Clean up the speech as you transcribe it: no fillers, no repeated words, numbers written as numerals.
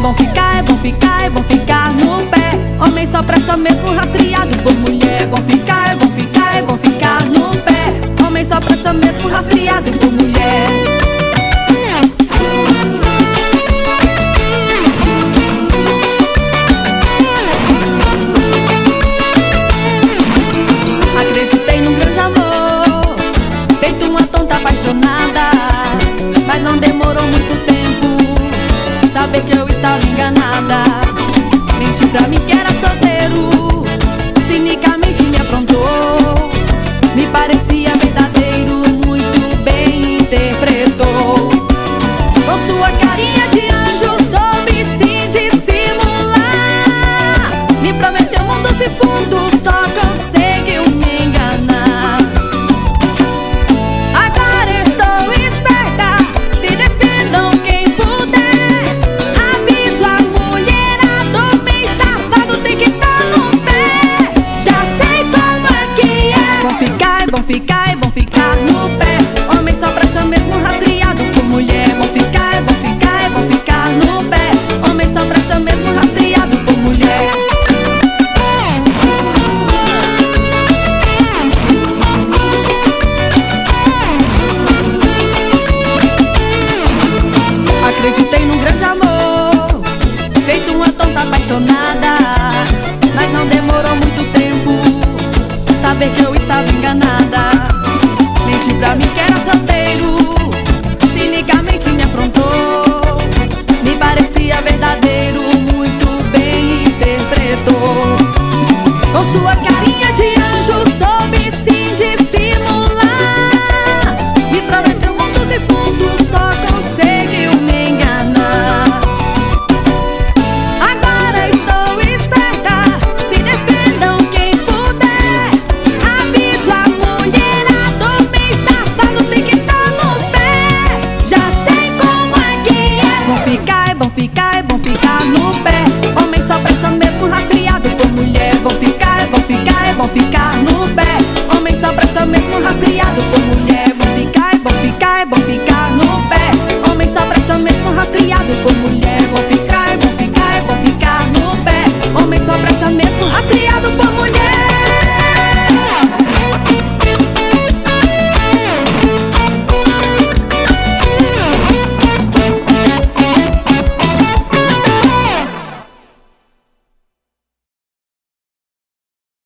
bom ficar, é bom ficar, é bom ficar no pé. Homem só presta mesmo rastreado por mulher. É bom ficar, é bom ficar, é bom ficar no pé. Homem só presta mesmo rastreado por mulher. Acreditei num grande amor, feito uma tonta apaixonada, mas não demorou muito tempo saber que eu estava enganada. Menti pra mim que era solteiro, cinicamente me aprontou. Me parecia verdadeiro, muito bem interpretou. Com sua carinha de anjo soube se dissimular. Me prometeu mundos e fundos, só conseguiu me enganar. Agora estou esperta, se defendam quem puder. Aviso a mulherada, bem safado tem que estar no pé. Já sei como é que é. Bom ficar, é bom ficar, é bom ficar no pé. Homem só presta mesmo rastreado por mulher. É bom ficar, é bom ficar, é bom ficar no pé. Homem só presta mesmo rastreado por mulher. Acreditei num grande amor, feito uma tonta apaixonada, mas não demorou muito tempo saber que eu estava enganada.